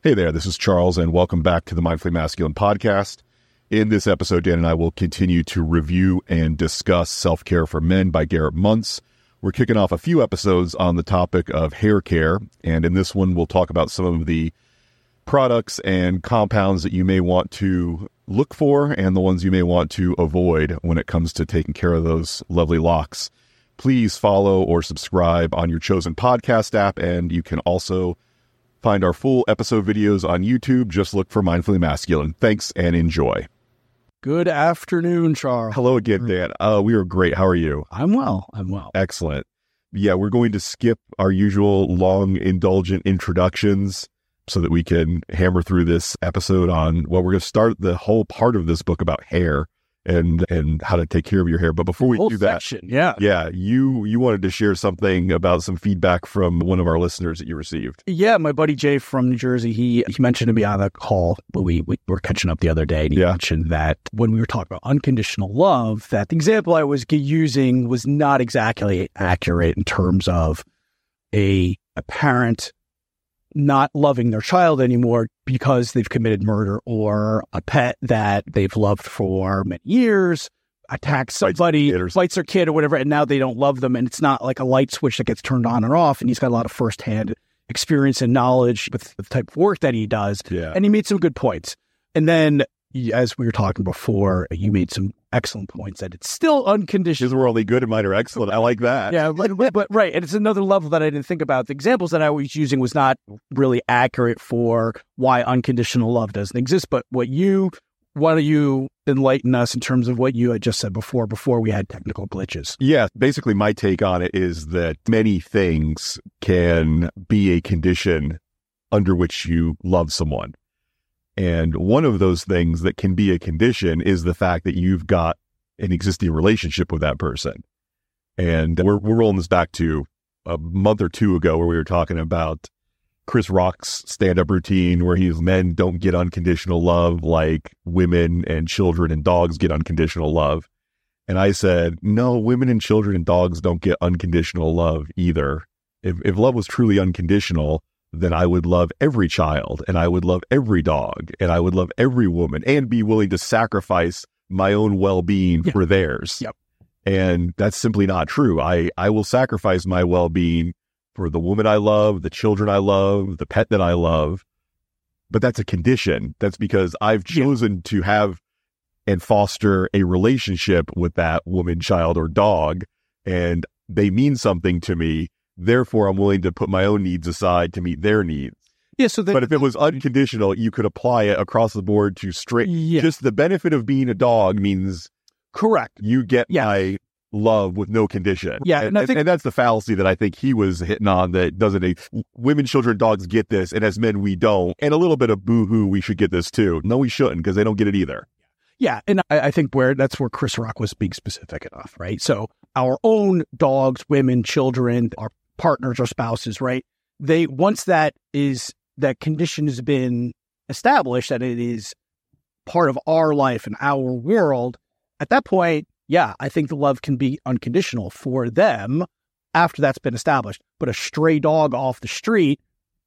Hey there, this is Charles, and welcome back to the Mindfully Masculine podcast. In this episode, Dan and I will continue to review and discuss Self-Care for Men by Garrett Muntz. We're kicking off a few episodes on the topic of hair care, and in this one, we'll talk about some of the products and compounds that you may want to look for and the ones you may want to avoid when it comes to taking care of those lovely locks. Please follow or subscribe on your chosen podcast app, and you can also find our full episode videos on YouTube. Just look for Mindfully Masculine. Thanks and enjoy. Good afternoon, Charles. Hello again, Dan. We are great. How are you? I'm well. Excellent. Yeah, we're going to skip our usual long, indulgent introductions so that we can hammer through this episode on, well, we're going to start the whole part of this book about hair and how to take care of your hair. But before we do that, you wanted to share something about some feedback from one of our listeners that you received. Yeah, my buddy Jay from New Jersey, he mentioned to me on the call, we were catching up the other day, and he mentioned that when we were talking about unconditional love, that the example I was using was not exactly accurate in terms of a parent not loving their child anymore because they've committed murder, or a pet that they've loved for many years attacks somebody, bites their kid or whatever, and now they don't love them. And it's not like a light switch that gets turned on or off. And he's got a lot of firsthand experience and knowledge with the type of work that he does. Yeah. And he made some good points. And then, as we were talking before, you made some excellent points that it's still unconditional. Because we're only good and mine are excellent. I like that. Yeah, but right. And it's another level that I didn't think about. The examples that I was using was not really accurate for why unconditional love doesn't exist. But why don't you enlighten us in terms of what you had just said before we had technical glitches? Yeah, basically my take on it is that many things can be a condition under which you love someone. And one of those things that can be a condition is the fact that you've got an existing relationship with that person. And we're rolling this back to a month or two ago where we were talking about Chris Rock's stand-up routine where men don't get unconditional love like women and children and dogs get unconditional love. And I said, no, women and children and dogs don't get unconditional love either. If love was truly unconditional, then I would love every child, and I would love every dog, and I would love every woman, and be willing to sacrifice my own well-being for theirs. Yep. And that's simply not true. I will sacrifice my well-being for the woman I love, the children I love, the pet that I love. But that's a condition. That's because I've chosen to have and foster a relationship with that woman, child, or dog, and they mean something to me. Therefore, I'm willing to put my own needs aside to meet their needs. Yeah. But if it was unconditional, you could apply it across the board to straight. Yeah. Just the benefit of being a dog means correct. You get my love with no condition. Yeah, and that's the fallacy that I think he was hitting on. That doesn't. Women, children, dogs get this, and as men, we don't. And a little bit of boo-hoo, we should get this too. No, we shouldn't, because they don't get it either. Yeah, and I think that's where Chris Rock was being specific enough, right? So our own dogs, women, children, our partners or spouses, right? Once that condition has been established, that it is part of our life and our world, at that point, I think the love can be unconditional for them after that's been established. But a stray dog off the street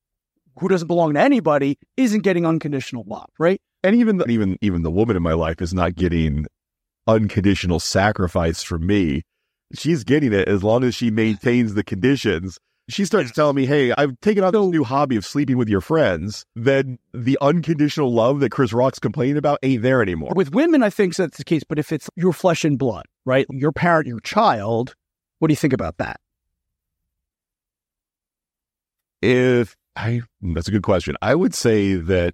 who doesn't belong to anybody isn't getting unconditional love, right? And even the woman in my life is not getting unconditional sacrifice from me. She's getting it as long as she maintains the conditions. She starts telling me, hey, I've taken on this new hobby of sleeping with your friends. Then the unconditional love that Chris Rock's complaining about ain't there anymore. With women, I think that's the case. But if it's your flesh and blood, right? Your parent, your child, what do you think about that? That's a good question. I would say that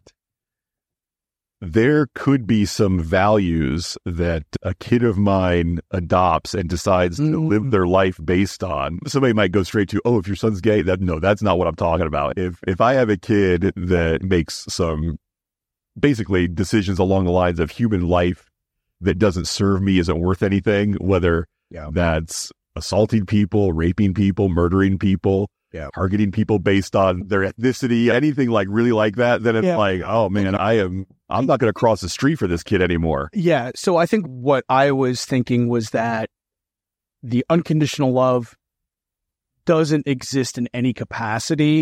there could be some values that a kid of mine adopts and decides to live their life based on. Somebody might go straight to, if your son's gay, that's not what I'm talking about. If I have a kid that makes some basically decisions along the lines of human life that doesn't serve me, isn't worth anything, whether that's assaulting people, raping people, murdering people, targeting people based on their ethnicity, anything like really like that, then it's like, oh man, I'm not going to cross the street for this kid anymore. Yeah. So I think what I was thinking was that the unconditional love doesn't exist in any capacity,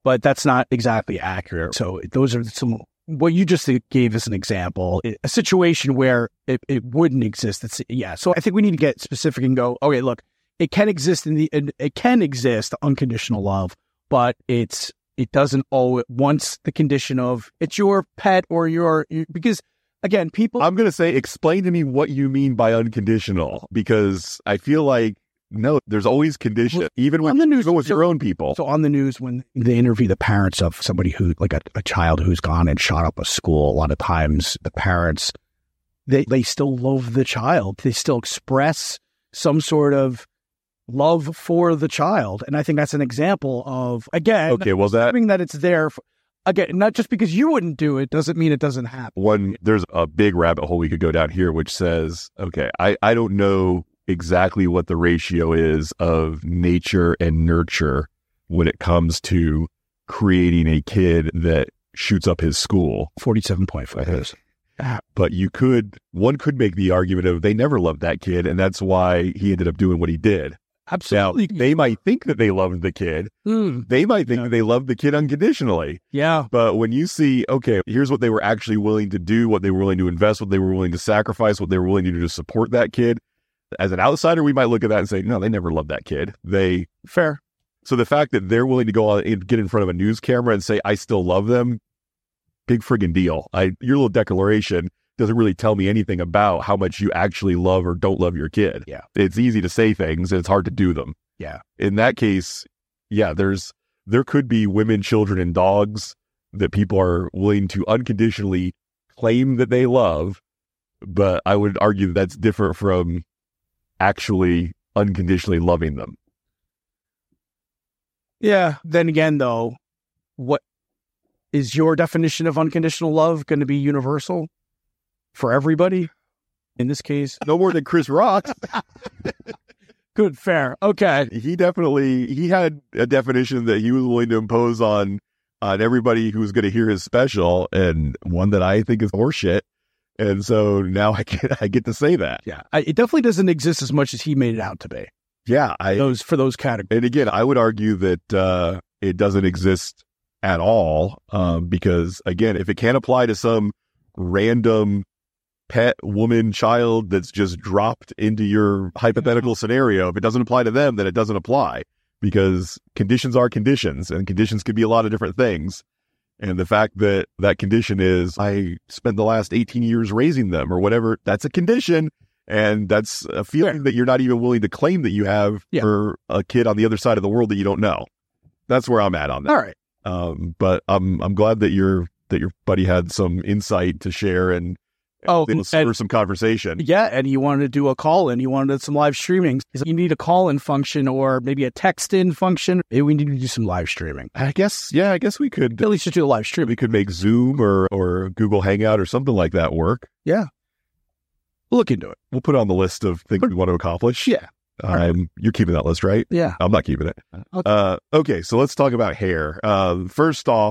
but that's not exactly accurate. So those are what you just gave as an example, a situation where it wouldn't exist. So I think we need to get specific and go, okay, look, it can exist unconditional love, but it doesn't always, once the condition of it's your pet or because again, people. I'm going to say, explain to me what you mean by unconditional, because I feel like, no, there's always condition, even with your own people. So on the news, when they interview the parents of somebody who, like a child who's gone and shot up a school, a lot of times the parents, they still love the child. They still express some sort of love for the child. And I think that's an example of, again, assuming that it's there. Again, not just because you wouldn't do it doesn't mean it doesn't happen. There's a big rabbit hole we could go down here, which says, okay, I don't know exactly what the ratio is of nature and nurture when it comes to creating a kid that shoots up his school. 47.5. But one could make the argument of they never loved that kid, and that's why he ended up doing what he did. Absolutely. Now, they might think that they loved the kid. They might think that they loved the kid unconditionally. Yeah. But when you see, okay, here's what they were actually willing to do, what they were willing to invest, what they were willing to sacrifice, what they were willing to do to support that kid, as an outsider, we might look at that and say, no, they never loved that kid. Fair. So the fact that they're willing to go on and get in front of a news camera and say, I still love them, big friggin' deal. Your little declaration doesn't really tell me anything about how much you actually love or don't love your kid. Yeah. It's easy to say things and it's hard to do them. Yeah. In that case, yeah, there could be women, children, and dogs that people are willing to unconditionally claim that they love, but I would argue that's different from actually unconditionally loving them. Yeah. Then again, though, what is your definition of unconditional love going to be universal for everybody? In this case, no more than Chris Rock. Good, fair. Okay. He had a definition that he was willing to impose on everybody who was going to hear his special, and one that I think is horseshit. And so now I get to say that. Yeah. It definitely doesn't exist as much as he made it out to be. Yeah. For those categories. And again, I would argue that it doesn't exist at all, because again, if it can't apply to some random pet woman child that's just dropped into your hypothetical scenario, if it doesn't apply to them, then it doesn't apply, because conditions are conditions, and conditions can be a lot of different things. And the fact that condition is, I spent the last 18 years raising them or whatever, that's a condition. And that's a feeling that you're not even willing to claim that you have for a kid on the other side of the world that you don't know. That's where I'm at on that. All right. But I'm glad that your buddy had some insight to share and spur some conversation. Yeah, and he wanted to do a call-in. He wanted some live streaming. You need a call-in function or maybe a text-in function. We need to do some live streaming. I guess we could. At least just do a live stream. We could make Zoom or Google Hangout or something like that work. Yeah. We'll look into it. We'll put it on the list of things we want to accomplish. Yeah. You're keeping that list, right? Yeah. I'm not keeping it. Okay, so let's talk about hair. First off,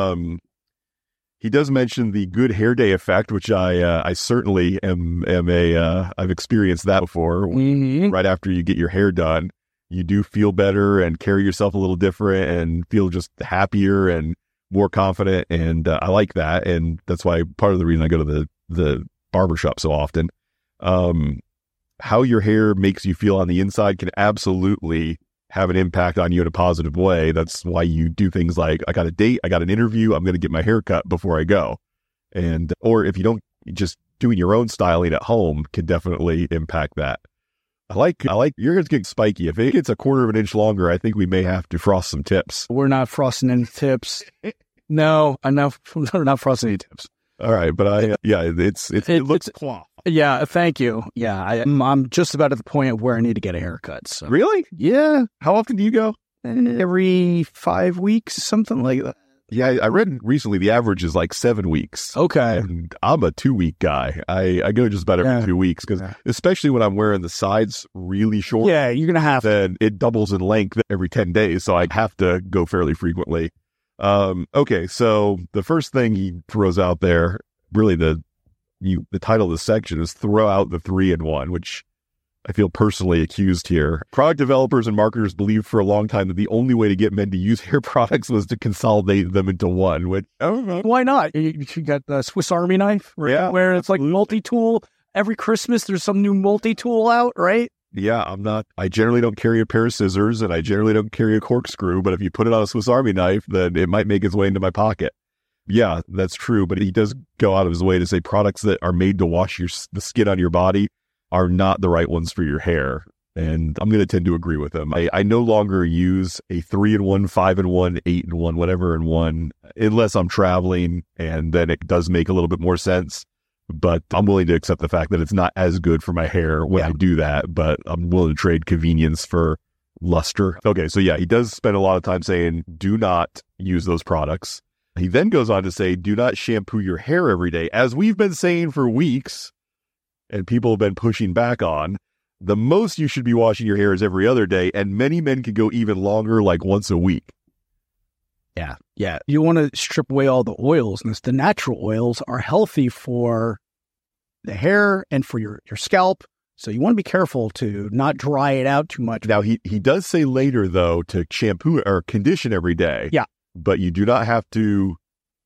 he does mention the good hair day effect, which I certainly am I've experienced that before. Mm-hmm. Right after you get your hair done, you do feel better and carry yourself a little different and feel just happier and more confident. And I like that. And that's why part of the reason I go to the barbershop so often. How your hair makes you feel on the inside can absolutely have an impact on you in a positive way. That's why you do things like, I got a date, I got an interview, I'm going to get my hair cut before I go. Or if you don't, just doing your own styling at home can definitely impact that. I like your hair's getting spiky. If it gets a quarter of an inch longer, I think we may have to frost some tips. We're not frosting any tips. No, we're not frosting any tips. All right, but it looks cloth. Yeah, thank you. Yeah, I'm just about at the point where I need to get a haircut. So. Really? Yeah. How often do you go? Every 5 weeks, something like that. Yeah, I read recently the average is like 7 weeks. Okay. And I'm a 2-week guy. I go just about every 2 weeks because especially when I'm wearing the sides really short. Yeah, you're going to have then it doubles in length every 10 days. So I have to go fairly frequently. Okay, so the first thing he throws out there, really the title of the section is throw out the 3-in-1, which I feel personally accused here. Product developers and marketers believed for a long time that the only way to get men to use hair products was to consolidate them into one, which, I don't know. Why not? You got the Swiss Army knife, right? Yeah, where it's like multi-tool. Every Christmas, there's some new multi-tool out, right? Yeah, I generally don't carry a pair of scissors, and I generally don't carry a corkscrew, but if you put it on a Swiss Army knife, then it might make its way into my pocket. Yeah, that's true, but he does go out of his way to say products that are made to wash the skin on your body are not the right ones for your hair. And I'm going to tend to agree with him. I no longer use a 3-in-1, 5-in-1, 8-in-1, whatever in one, unless I'm traveling, and then it does make a little bit more sense. But I'm willing to accept the fact that it's not as good for my hair when I do that, but I'm willing to trade convenience for luster. Okay, so yeah, he does spend a lot of time saying, do not use those products. He then goes on to say, do not shampoo your hair every day. As we've been saying for weeks, and people have been pushing back on, the most you should be washing your hair is every other day, and many men can go even longer, like once a week. Yeah. You want to strip away all the oils, and the natural oils are healthy for the hair and for your scalp. So you want to be careful to not dry it out too much. Now, he does say later, though, to shampoo or condition every day. Yeah. But you do not have to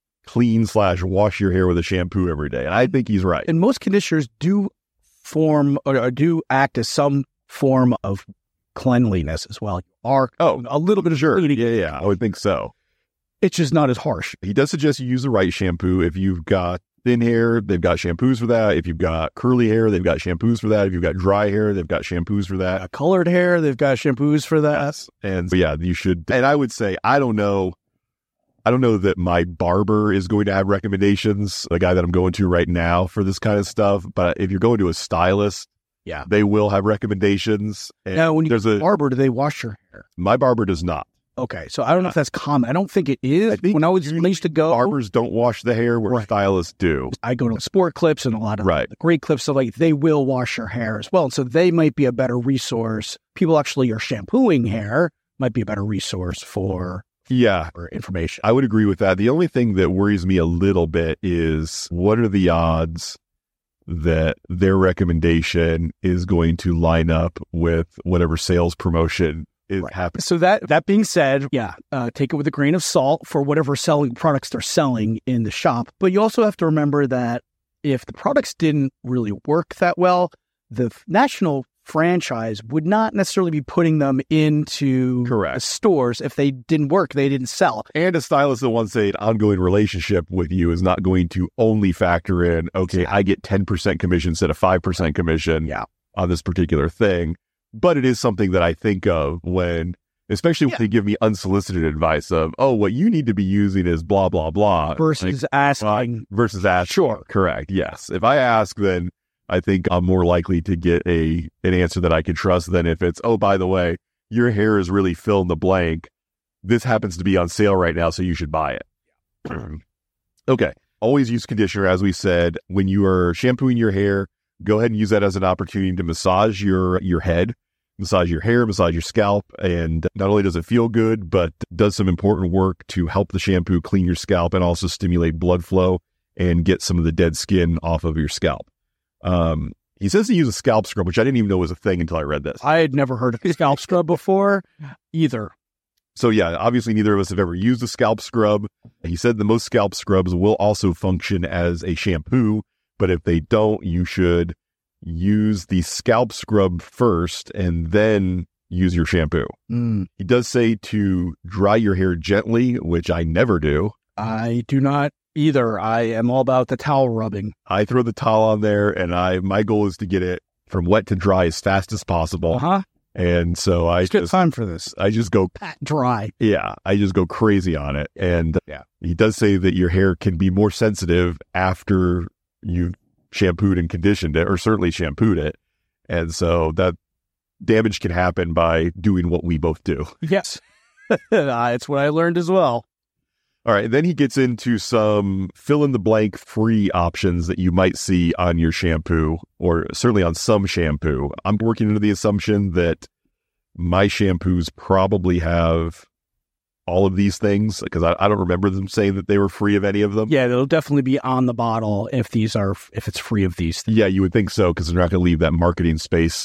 clean/wash your hair with a shampoo every day. And I think he's right. And most conditioners do form or do act as some form of cleanliness as well. A little bit of cleaning. Yeah, I would think so. It's just not as harsh. He does suggest you use the right shampoo. If you've got thin hair, they've got shampoos for that. If you've got curly hair, they've got shampoos for that. If you've got dry hair, they've got shampoos for that. Colored hair, they've got shampoos for that. Yes. And yeah, you should. And I would say, I don't know that my barber is going to have recommendations, the guy that I'm going to right now for this kind of stuff. But if you're going to a stylist, they will have recommendations. And now, when you go to a barber, do they wash your hair? My barber does not. Okay, so I don't know if that's common. I don't think it is. I think when I used to go, barbers don't wash the hair where stylists do. I go to Sport Clips and a lot of the great clips, so like they will wash your hair as well. And so they might be a better resource. People actually are shampooing hair might be a better resource for information. I would agree with that. The only thing that worries me a little bit is what are the odds that their recommendation is going to line up with whatever sales promotion is happening. So that being said, take it with a grain of salt for whatever selling products they're selling in the shop. But you also have to remember that if the products didn't really work that well, the national franchise would not necessarily be putting them into stores if they didn't work, they didn't sell. And a stylist that wants an ongoing relationship with you is not going to only factor in, I get 10% commission instead of 5% commission on this particular thing. But it is something that I think of when, especially when they give me unsolicited advice of, what you need to be using is blah, blah, blah. Versus asking. Sure. Correct. Yes. If I ask, then I think I'm more likely to get an answer that I can trust than if it's, by the way, your hair is really fill in the blank. This happens to be on sale right now, so you should buy it. Okay. Always use conditioner, as we said. When you are shampooing your hair, go ahead and use that as an opportunity to massage your head, massage your hair, massage your scalp. And not only does it feel good, but does some important work to help the shampoo clean your scalp and also stimulate blood flow and get some of the dead skin off of your scalp. He says to use a scalp scrub, which I didn't even know was a thing until I read this. I had never heard of a scalp scrub before either. So yeah, obviously neither of us have ever used a scalp scrub. He said the most scalp scrubs will also function as a shampoo, but if they don't, you should use the scalp scrub first and then use your shampoo. He does say to dry your hair gently, which I never do. I do not either. I am all about the towel rubbing. I throw the towel on there, and my goal is to get it from wet to dry as fast as possible. And so it's good time for this. I just go pat dry. Yeah, I just go crazy on it. And he does say that your hair can be more sensitive after you shampooed and conditioned it, or certainly shampooed it. And so that damage can happen by doing what we both do. Yes. It's what I learned as well. All right. Then he gets into some fill-in-the-blank free options that you might see on your shampoo, or certainly on some shampoo. I'm working under the assumption that my shampoos probably have all of these things? Because I don't remember them saying that they were free of any of them. Yeah, they'll definitely be on the bottle if it's free of these things. Yeah, you would think so, because they're not going to leave that marketing space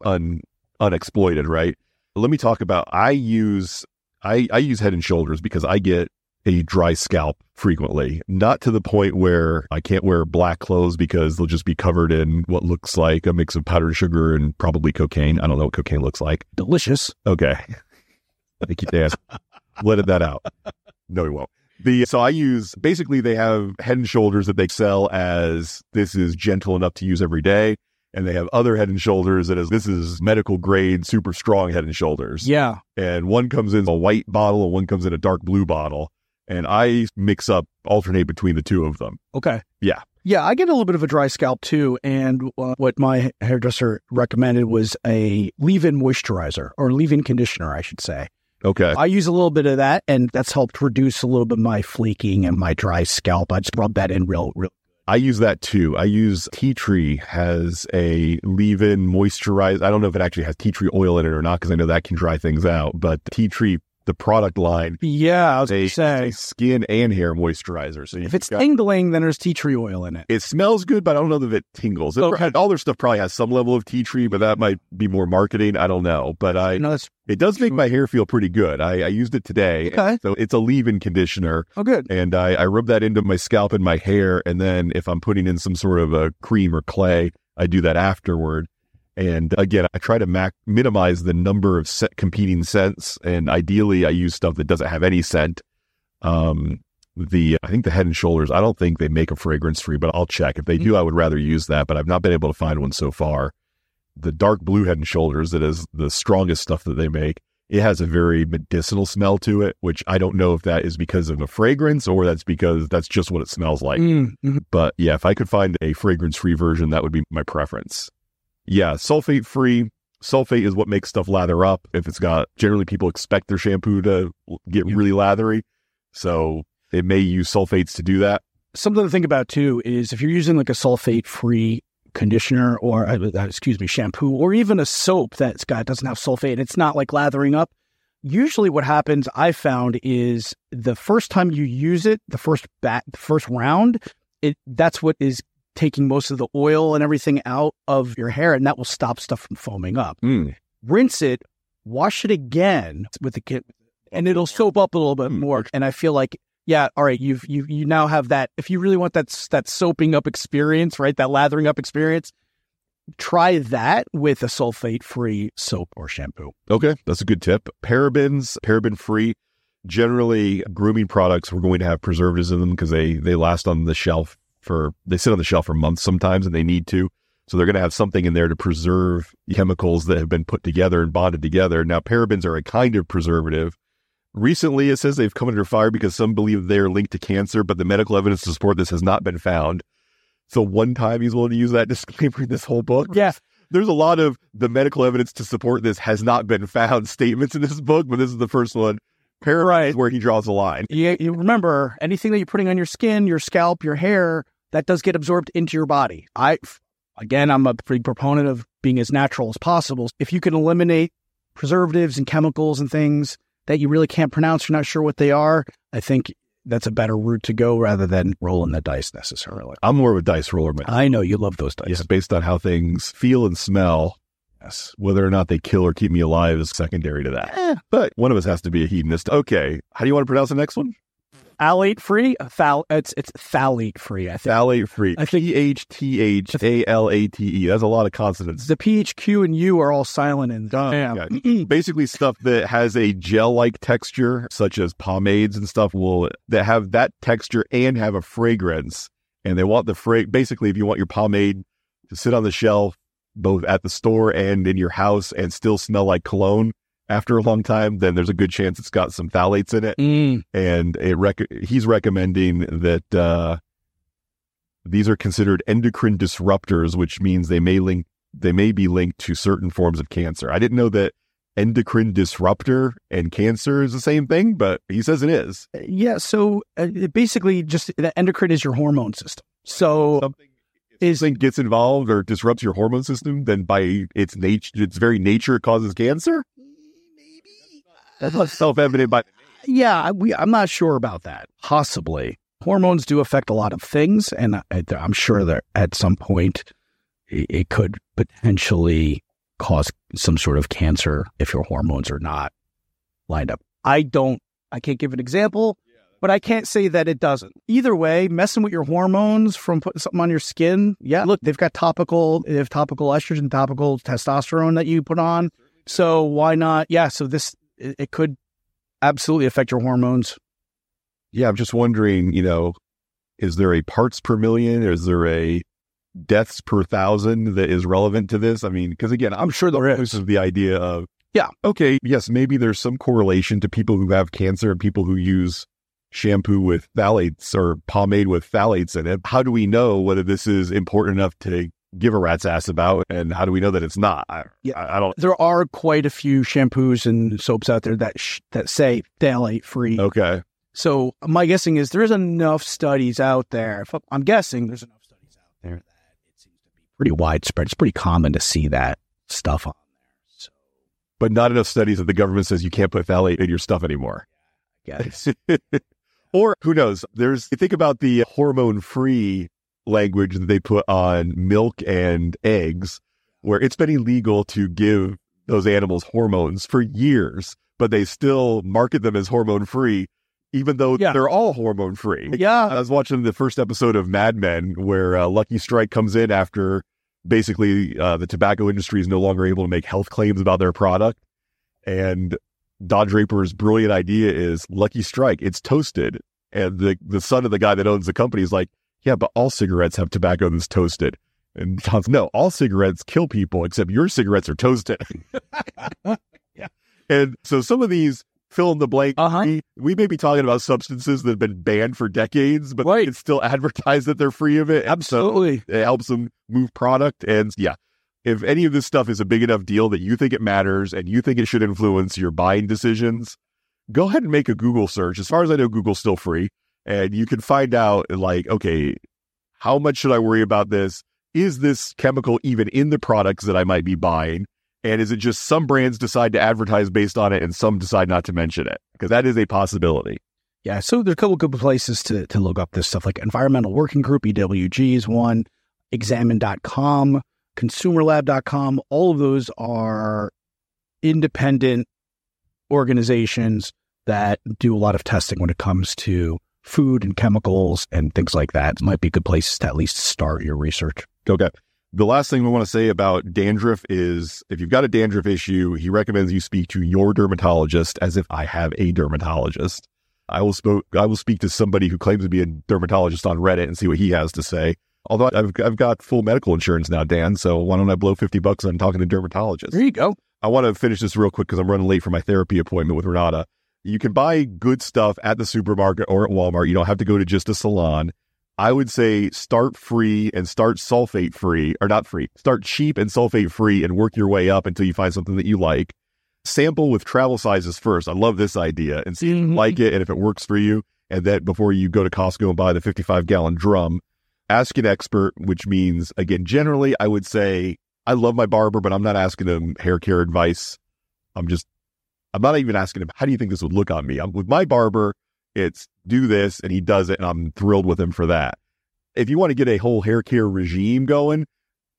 unexploited, right? Let me talk about, I use Head and Shoulders because I get a dry scalp frequently, not to the point where I can't wear black clothes because they'll just be covered in what looks like a mix of powdered sugar and probably cocaine. I don't know what cocaine looks like. Delicious. Okay. Thank you, Dan. Let that out. No, he won't. So I use, basically they have Head and Shoulders that they sell as this is gentle enough to use every day. And they have other Head and Shoulders that is, this is medical grade, super strong Head and Shoulders. Yeah. And one comes in a white bottle and one comes in a dark blue bottle. And I alternate between the two of them. Okay. Yeah. Yeah, I get a little bit of a dry scalp too. And what my hairdresser recommended was a leave-in moisturizer, or leave-in conditioner, I should say. Okay. I use a little bit of that, and that's helped reduce a little bit of my flaking and my dry scalp. I just rub that in real. I use that too. I use Tea Tree has a leave-in moisturizer. I don't know if it actually has tea tree oil in it or not, because I know that can dry things out. But Tea Tree, the product line, I was going to say skin and hair moisturizer. So if it's tingling, then there's tea tree oil in it. It smells good, but I don't know that it tingles. All their stuff probably has some level of tea tree, but that might be more marketing. I don't know. But it does make my hair feel pretty good. I used it today. Okay. So it's a leave-in conditioner. Oh, good. And I rub that into my scalp and my hair. And then if I'm putting in some sort of a cream or clay, I do that afterward. And again, I try to minimize the number of competing scents. And ideally, I use stuff that doesn't have any scent. I think the Head and Shoulders, I don't think they make a fragrance free, but I'll check. If they do, I would rather use that, but I've not been able to find one so far. The dark blue Head and Shoulders, that is the strongest stuff that they make, it has a very medicinal smell to it, which I don't know if that is because of a fragrance or that's because that's just what it smells like. Mm-hmm. But yeah, if I could find a fragrance-free version, that would be my preference. Yeah, sulfate-free. Sulfate is what makes stuff lather up. If it's got, generally people expect their shampoo to get really lathery. So it may use sulfates to do that. Something to think about too is if you're using like a sulfate-free conditioner or shampoo, or even a soap doesn't have sulfate and it's not like lathering up, usually what happens, I found, is the first time you use it, the first round, that's what is taking most of the oil and everything out of your hair, and that will stop stuff from foaming up. Rinse it, wash it again with the kit, and it'll soap up a little bit more. And I feel like, yeah, all right, you now have that. If you really want that soaping up experience, right, that lathering up experience, try that with a sulfate-free soap or shampoo. Okay, that's a good tip. Paraben-free. Generally, grooming products, we're going to have preservatives in them because they last on the shelf. They sit on the shelf for months sometimes, and they need to. So they're going to have something in there to preserve chemicals that have been put together and bonded together. Now, parabens are a kind of preservative. Recently, it says they've come under fire because some believe they're linked to cancer, but the medical evidence to support this has not been found. So one time he's willing to use that disclaimer in this whole book. Yeah. There's a lot of the medical evidence to support this has not been found statements in this book, but this is the first one. Parabens is where he draws the line. Yeah, you remember, anything that you're putting on your skin, your scalp, your hair, that does get absorbed into your body. I'm a big proponent of being as natural as possible. If you can eliminate preservatives and chemicals and things that you really can't pronounce, you're not sure what they are, I think that's a better route to go rather than rolling the dice necessarily. I'm more of a dice roller, man. I know you love those dice. Yeah, based on how things feel and smell. Yes. Whether or not they kill or keep me alive is secondary to that. But one of us has to be a hedonist. Okay. How do you want to pronounce the next one? Phthalate-free? It's phthalate-free, I think. Phthalate-free. Phthalate. That's a lot of consonants. The PH, Q, and U are all silent and dumb. Yeah. Basically stuff that has a gel-like texture, such as pomades and stuff, that have that texture and have a fragrance. And they want basically, if you want your pomade to sit on the shelf, both at the store and in your house, and still smell like cologne after a long time, then there's a good chance it's got some phthalates in it. And he's recommending that these are considered endocrine disruptors, which means they may be linked to certain forms of cancer. I didn't know that endocrine disruptor and cancer is the same thing, but he says it is. Yeah, so basically just the endocrine is your hormone system. So if something gets involved or disrupts your hormone system, then by its very nature, it causes cancer? That's not self-evident, but Yeah, I'm not sure about that. Possibly. Hormones do affect a lot of things, and I'm sure that at some point it could potentially cause some sort of cancer if your hormones are not lined up. I can't give an example, but I can't say that it doesn't. Either way, messing with your hormones from putting something on your skin, yeah, look, they have topical estrogen, topical testosterone that you put on. So why not? Yeah, so it could absolutely affect your hormones. Yeah, I'm just wondering, is there a parts per million? Is there a deaths per thousand that is relevant to this? I mean, because again, I'm sure this is the idea of, yeah, okay, yes, maybe there's some correlation to people who have cancer and people who use shampoo with phthalates or pomade with phthalates in it. How do we know whether this is important enough to give a rat's ass about, and how do we know that it's not? I don't. There are quite a few shampoos and soaps out there that say phthalate free. Okay. So my guessing is there's enough studies out there. I'm guessing there's enough studies out there that it seems to be pretty widespread. It's pretty common to see that stuff on there. So, but not enough studies that the government says you can't put phthalate in your stuff anymore. Yes. Or who knows? You think about the hormone-free language that they put on milk and eggs, where it's been illegal to give those animals hormones for years, but they still market them as hormone-free, even though they're all hormone-free. Yeah. I was watching the first episode of Mad Men where Lucky Strike comes in after basically the tobacco industry is no longer able to make health claims about their product. And Don Draper's brilliant idea is Lucky Strike, it's toasted. And the son of the guy that owns the company is like, yeah, but all cigarettes have tobacco that's toasted. And Don's, no, all cigarettes kill people except your cigarettes are toasted. Yeah. And so some of these fill in the blank. We may be talking about substances that have been banned for decades, but they can still advertise that they're free of it. Absolutely. So it helps them move product. And yeah, if any of this stuff is a big enough deal that you think it matters and you think it should influence your buying decisions, go ahead and make a Google search. As far as I know, Google's still free. And you can find out, like, okay, how much should I worry about this? Is this chemical even in the products that I might be buying? And is it just some brands decide to advertise based on it and some decide not to mention it? Because that is a possibility. Yeah, so there's a couple good places to look up this stuff, like Environmental Working Group, EWG is one, Examine.com, ConsumerLab.com. All of those are independent organizations that do a lot of testing when it comes to food and chemicals and things like that. It might be good places to at least start your research. Okay. The last thing we want to say about dandruff is if you've got a dandruff issue, he recommends you speak to your dermatologist, as if I have a dermatologist. I will speak to somebody who claims to be a dermatologist on Reddit and see what he has to say. Although I've got full medical insurance now, Dan, so why don't I blow $50 on talking to dermatologists? There you go. I want to finish this real quick because I'm running late for my therapy appointment with Renata. You can buy good stuff at the supermarket or at Walmart. You don't have to go to just a salon. I would say start free and start sulfate free, or not free. Start cheap and sulfate free and work your way up until you find something that you like. Sample with travel sizes first. I love this idea, and see if you like it and if it works for you. And then before you go to Costco and buy the 55-gallon drum, ask an expert, which means, again, generally I would say, I love my barber, but I'm not asking him hair care advice. I'm not even asking him, how do you think this would look on me? With my barber, it's do this, and he does it, and I'm thrilled with him for that. If you want to get a whole hair care regime going,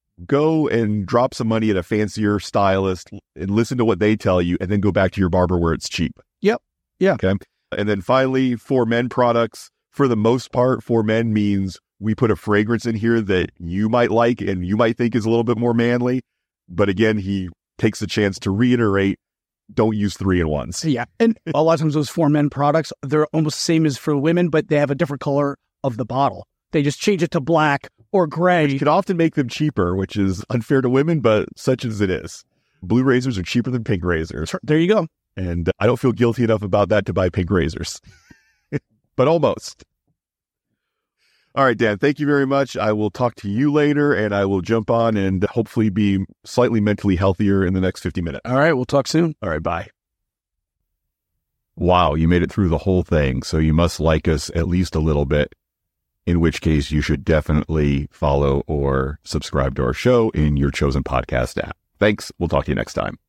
go and drop some money at a fancier stylist and listen to what they tell you, and then go back to your barber where it's cheap. Yep. Yeah. Okay. And then finally, for men products, for the most part, for men means we put a fragrance in here that you might like and you might think is a little bit more manly. But again, he takes the chance to reiterate, don't use 3-in-1s. Yeah. And a lot of times those for men products, they're almost the same as for women, but they have a different color of the bottle. They just change it to black or gray. Which can often make them cheaper, which is unfair to women, but such as it is. Blue razors are cheaper than pink razors. There you go. And I don't feel guilty enough about that to buy pink razors. But almost. All right, Dan, thank you very much. I will talk to you later, and I will jump on and hopefully be slightly mentally healthier in the next 50 minutes. All right, we'll talk soon. All right, bye. Wow, you made it through the whole thing, so you must like us at least a little bit, in which case you should definitely follow or subscribe to our show in your chosen podcast app. Thanks. We'll talk to you next time.